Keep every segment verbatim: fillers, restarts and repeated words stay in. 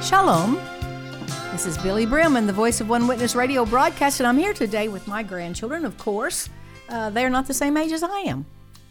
Shalom. This is Billy Brim, the voice of One Witness Radio broadcast, and I'm here today with my grandchildren, of course. Uh, they're not the same age as I am.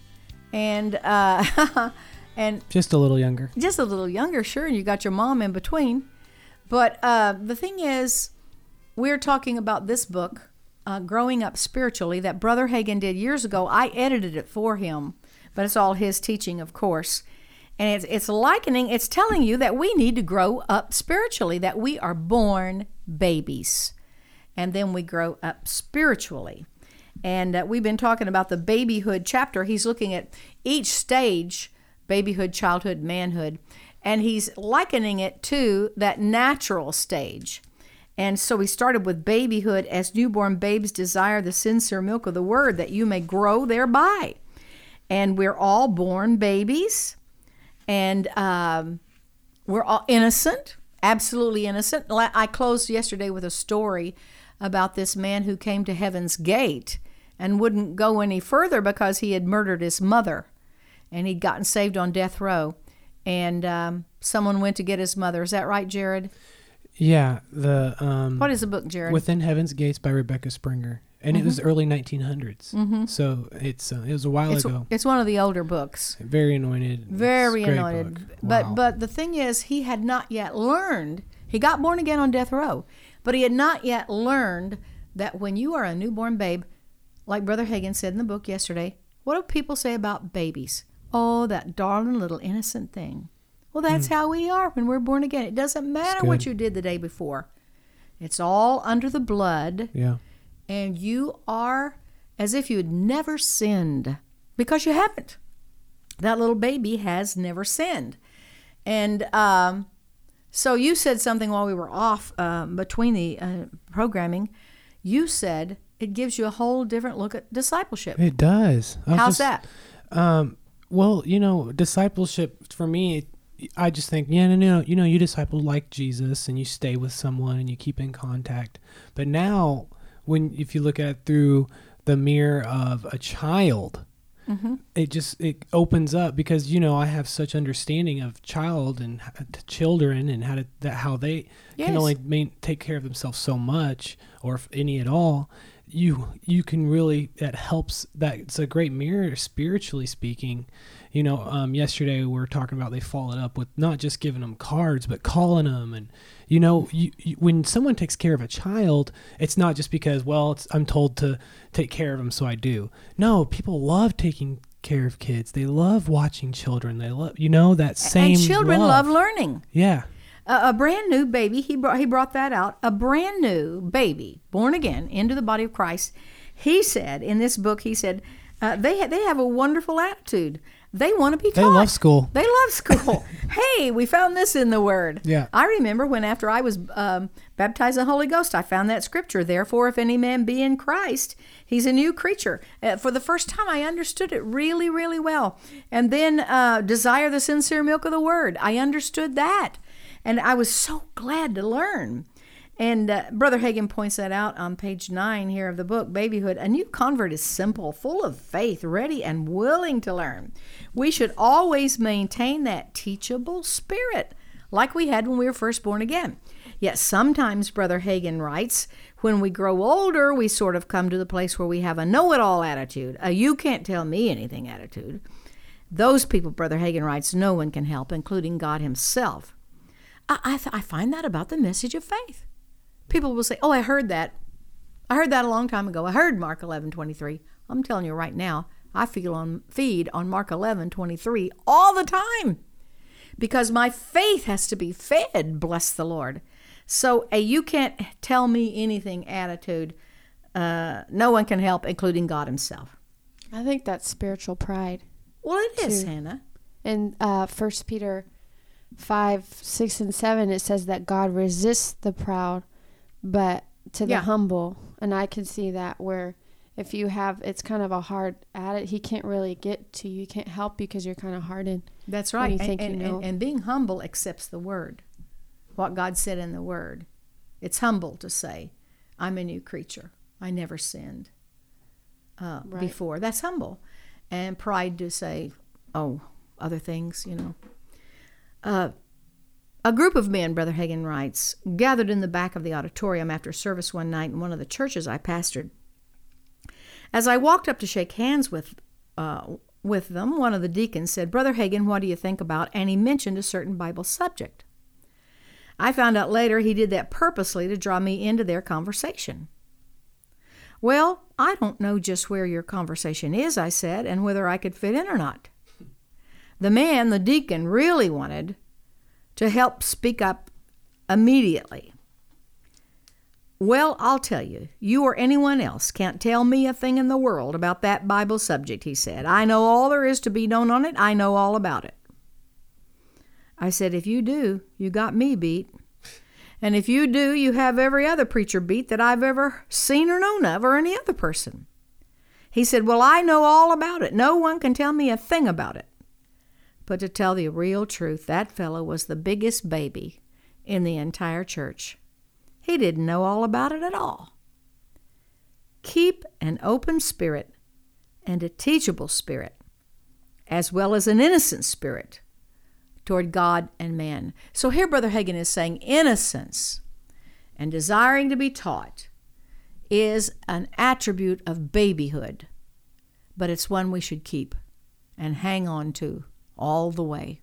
And uh, and just a little younger. Just a little younger, sure, and you got your mom in between. But uh, the thing is, we're talking about this book, uh, Growing Up Spiritually, that Brother Hagin did years ago. I edited it for him, but it's all his teaching, of course. And it's, it's likening, it's telling you that we need to grow up spiritually, that we are born babies, and then we grow up spiritually. And uh, we've been talking about the babyhood chapter. He's looking at each stage, babyhood, childhood, manhood, and he's likening it to that natural stage. And so we started with babyhood. As newborn babes desire the sincere milk of the word, that you may grow thereby. And we're all born babies. And um, we're all innocent, absolutely innocent. I closed yesterday with a story about this man who came to Heaven's Gate and wouldn't go any further because he had murdered his mother. And he'd gotten saved on death row. And um, someone went to get his mother. Is that right, Jared? Yeah. the um, What is the book, Jared? Within Heaven's Gates by Rebecca Springer. And mm-hmm. it was early nineteen hundreds. Mm-hmm. So it's uh, it was a while it's, ago. It's one of the older books. Very anointed. Very anointed. Wow. But but the thing is, he had not yet learned. He got born again on death row. But he had not yet learned that when you are a newborn babe, like Brother Hagin said in the book yesterday, what do people say about babies? Oh, that darling little innocent thing. Well, that's mm. how we are when we're born again. It doesn't matter what you did the day before. It's all under the blood. Yeah. And you are as if you had never sinned, because you haven't. That little baby has never sinned. And um, so you said something while we were off um, between the uh, programming. You said it gives you a whole different look at discipleship. It does. How's just, that? Um, well, you know, discipleship for me, I just think, yeah, no, no, you know, you disciple like Jesus and you stay with someone and you keep in contact. But now, when if you look at it through the mirror of a child, mm-hmm. it just it opens up, because you know I have such understanding of child and children and how to that how they yes. can only main, take care of themselves so much, or if any at all. You you can really that helps. That it's a great mirror spiritually speaking. You know, um, yesterday we were talking about they followed up with not just giving them cards, but calling them. And, you know, you, you, when someone takes care of a child, it's not just because, well, it's, I'm told to take care of them, so I do. No, people love taking care of kids. They love watching children. They love, you know, that same And children love. love learning. Yeah. Uh, a brand new baby, he brought, he brought that out, a brand new baby, born again, into the body of Christ. He said, in this book, he said, uh, they, ha- they have a wonderful attitude. They want to be taught. They love school. They love school. Hey, we found this in the Word. Yeah. I remember when after I was um, baptized in the Holy Ghost, I found that scripture. Therefore, if any man be in Christ, he's a new creature. Uh, for the first time, I understood it really, really well. And then uh, desire the sincere milk of the Word. I understood that. And I was so glad to learn. And uh, Brother Hagin points that out on page nine here of the book, Babyhood. A new convert is simple, full of faith, ready and willing to learn. We should always maintain that teachable spirit, like we had when we were first born again. Yet sometimes, Brother Hagin writes, when we grow older, we sort of come to the place where we have a know-it-all attitude, a you can't tell me anything attitude. Those people, Brother Hagin writes, no one can help, including God himself. I, I, th- I find that about the message of faith. People will say, oh, I heard that. I heard that a long time ago. I heard Mark eleven twenty-three. I'm telling you right now, I feel on feed on Mark eleven twenty-three all the time, because my faith has to be fed, bless the Lord. So a you can't tell me anything attitude, uh, no one can help, including God himself. I think that's spiritual pride. Well, it is, too. Hannah. In uh, First Peter five, six, and seven, it says that God resists the proud, but to the yeah. humble. And I can see that where if you have, it's kind of a hard at it, he can't really get to you. He can't help you because you're kind of hardened. That's right. You and, think and, you know. and, and being humble accepts the word, what God said in the word. It's humble to say, I'm a new creature. I never sinned uh, right. before. That's humble. And pride to say, oh, other things, you know. Uh, A group of men, Brother Hagin writes, gathered in the back of the auditorium after service one night in one of the churches I pastored. As I walked up to shake hands with uh, with them, one of the deacons said, "Brother Hagin, what do you think about?" And he mentioned a certain Bible subject. I found out later he did that purposely to draw me into their conversation. "Well, I don't know just where your conversation is," I said, "and whether I could fit in or not." The man, the deacon, really wanted to help speak up immediately. "Well, I'll tell you, you or anyone else can't tell me a thing in the world about that Bible subject," he said. "I know all there is to be known on it. I know all about it." I said, "If you do, you got me beat. And if you do, you have every other preacher beat that I've ever seen or known of, or any other person." He said, "Well, I know all about it. No one can tell me a thing about it." But to tell the real truth, that fellow was the biggest baby in the entire church. He didn't know all about it at all. Keep an open spirit and a teachable spirit, as well as an innocent spirit toward God and man. So here Brother Hagin is saying innocence and desiring to be taught is an attribute of babyhood, but it's one we should keep and hang on to all the way.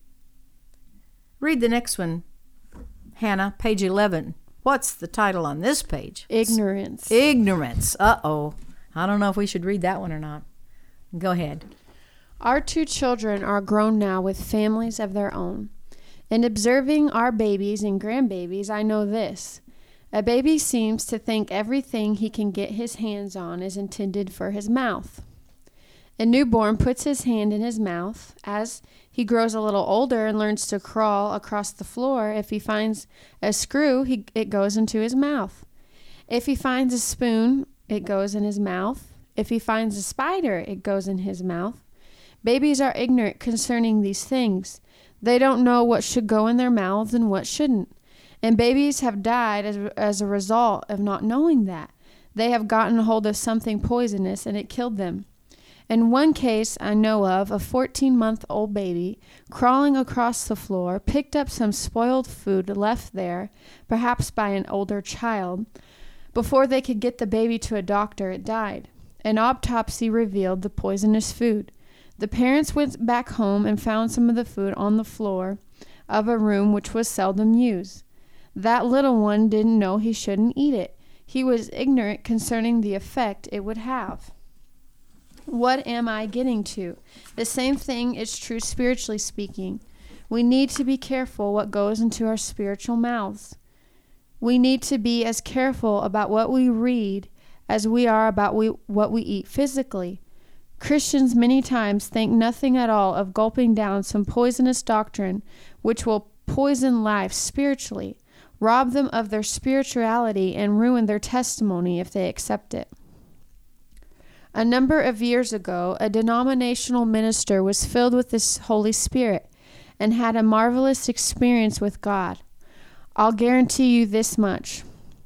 Read the next one, Hannah, page eleven. What's the title on this page? Ignorance. Ignorance. Uh-oh. I don't know if we should read that one or not. Go ahead. Our two children are grown now with families of their own. In observing our babies and grandbabies, I know this. A baby seems to think everything he can get his hands on is intended for his mouth. A newborn puts his hand in his mouth. As he grows a little older and learns to crawl across the floor, if he finds a screw, he, it goes into his mouth. If he finds a spoon, it goes in his mouth. If he finds a spider, it goes in his mouth. Babies are ignorant concerning these things. They don't know what should go in their mouths and what shouldn't. And babies have died as, as a result of not knowing that. They have gotten hold of something poisonous and it killed them. In one case I know of, a fourteen-month-old baby, crawling across the floor, picked up some spoiled food left there, perhaps by an older child. Before they could get the baby to a doctor, it died. An autopsy revealed the poisonous food. The parents went back home and found some of the food on the floor of a room which was seldom used. That little one didn't know he shouldn't eat it. He was ignorant concerning the effect it would have. What am I getting to? The same thing is true spiritually speaking. We need to be careful what goes into our spiritual mouths. We need to be as careful about what we read as we are about we, what we eat physically. Christians many times think nothing at all of gulping down some poisonous doctrine which will poison life spiritually, rob them of their spirituality, and ruin their testimony if they accept it. A number of years ago, a denominational minister was filled with the Holy Spirit and had a marvelous experience with God. I'll guarantee you this much.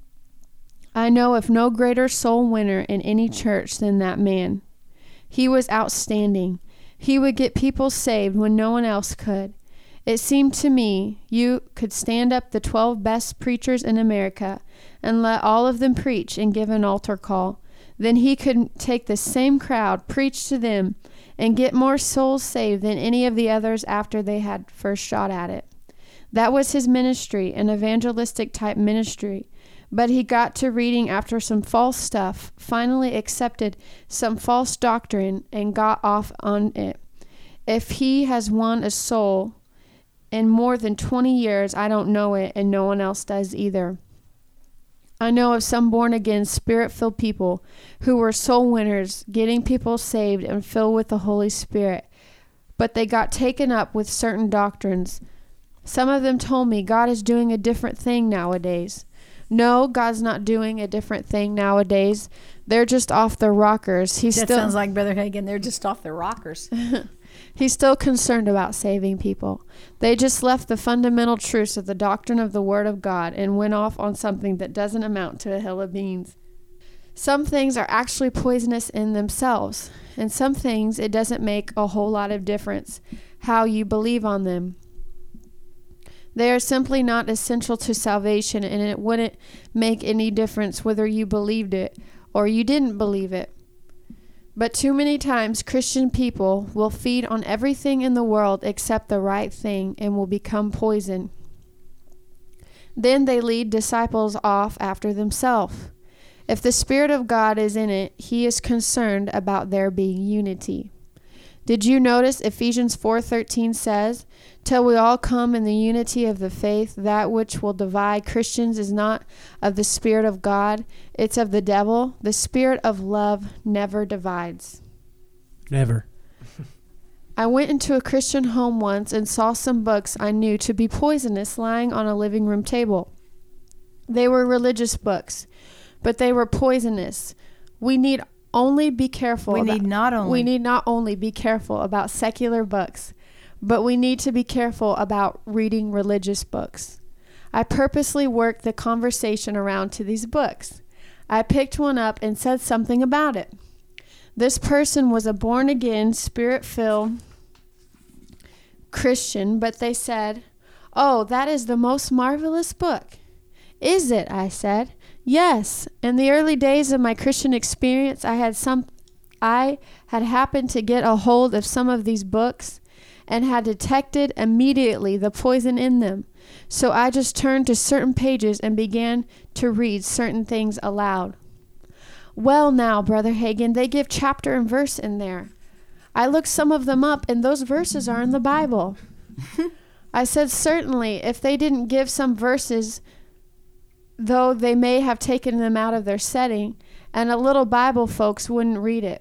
I know of no greater soul winner in any church than that man. He was outstanding. He would get people saved when no one else could. It seemed to me you could stand up the twelve best preachers in America and let all of them preach and give an altar call. Then he could take the same crowd, preach to them, and get more souls saved than any of the others after they had first shot at it. That was his ministry, an evangelistic type ministry. But he got to reading after some false stuff, finally accepted some false doctrine, and got off on it. If he has won a soul in more than twenty years, I don't know it, and no one else does either. I know of some born-again, spirit-filled people who were soul winners, getting people saved and filled with the Holy Spirit, but they got taken up with certain doctrines. Some of them told me God is doing a different thing nowadays. No, God's not doing a different thing nowadays. They're just off their rockers. He's that still, sounds like Brother Hagin. They're just off their rockers. He's still concerned about saving people. They just left the fundamental truths of the doctrine of the Word of God and went off on something that doesn't amount to a hill of beans. Some things are actually poisonous in themselves, and some things it doesn't make a whole lot of difference how you believe on them. They are simply not essential to salvation, and it wouldn't make any difference whether you believed it or you didn't believe it. But too many times Christian people will feed on everything in the world except the right thing and will become poison. Then they lead disciples off after themselves. If the Spirit of God is in it, He is concerned about there being unity. Did you notice Ephesians four thirteen says, "Till we all come in the unity of the faith, that which will divide Christians is not of the Spirit of God, it's of the devil. The Spirit of love never divides." Never. I went into a Christian home once and saw some books I knew to be poisonous lying on a living room table. They were religious books, but they were poisonous. We need only be careful. We about, need not only. We need not only be careful about secular books, but we need to be careful about reading religious books. I purposely worked the conversation around to these books. I picked one up and said something about it. This person was a born-again, spirit-filled Christian, but they said, "Oh, that is the most marvelous book." "Is it?" I said. "Yes. In the early days of my Christian experience, I had some, I had happened to get a hold of some of these books and had detected immediately the poison in them. So I just turned to certain pages and began to read certain things aloud." "Well now, Brother Hagin, they give chapter and verse in there. I looked some of them up, and those verses are in the Bible." I said, "Certainly, if they didn't give some verses, though they may have taken them out of their setting, and a little Bible folks wouldn't read it.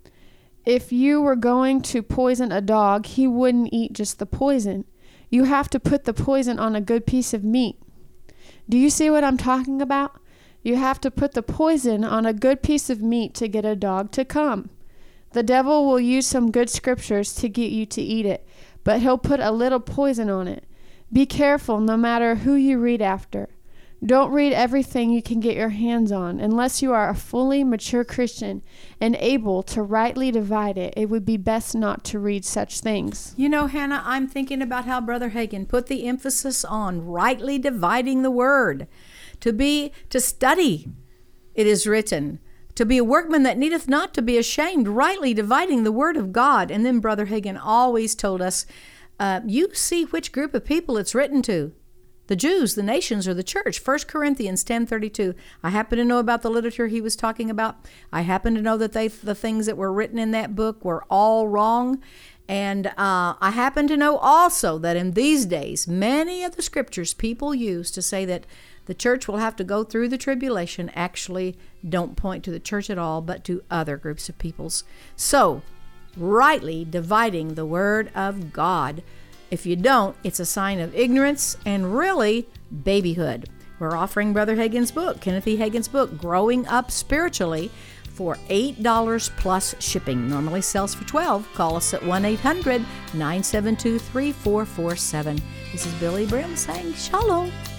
If you were going to poison a dog, he wouldn't eat just the poison. You have to put the poison on a good piece of meat. Do you see what I'm talking about? You have to put the poison on a good piece of meat to get a dog to come. The devil will use some good scriptures to get you to eat it, but he'll put a little poison on it. Be careful no matter who you read after. Don't read everything you can get your hands on. Unless you are a fully mature Christian and able to rightly divide it, it would be best not to read such things." You know, Hannah, I'm thinking about how Brother Hagin put the emphasis on rightly dividing the word. To be, to study, it is written, to be a workman that needeth not to be ashamed, rightly dividing the word of God. And then Brother Hagin always told us, uh, you see which group of people it's written to. The Jews, the nations, or the church. First Corinthians ten thirty-two. I happen to know about the literature he was talking about. I happen to know that they, the things that were written in that book were all wrong. And uh, I happen to know also that in these days, many of the scriptures people use to say that the church will have to go through the tribulation actually don't point to the church at all, but to other groups of peoples. So, rightly dividing the word of God. If you don't, it's a sign of ignorance and really babyhood. We're offering Brother Hagin's book, Kenneth E. Hagin's book, Growing Up Spiritually, for eight dollars plus shipping. Normally sells for twelve dollars. Call us at one eight hundred nine seven two three four four seven. This is Billy Brim saying shalom.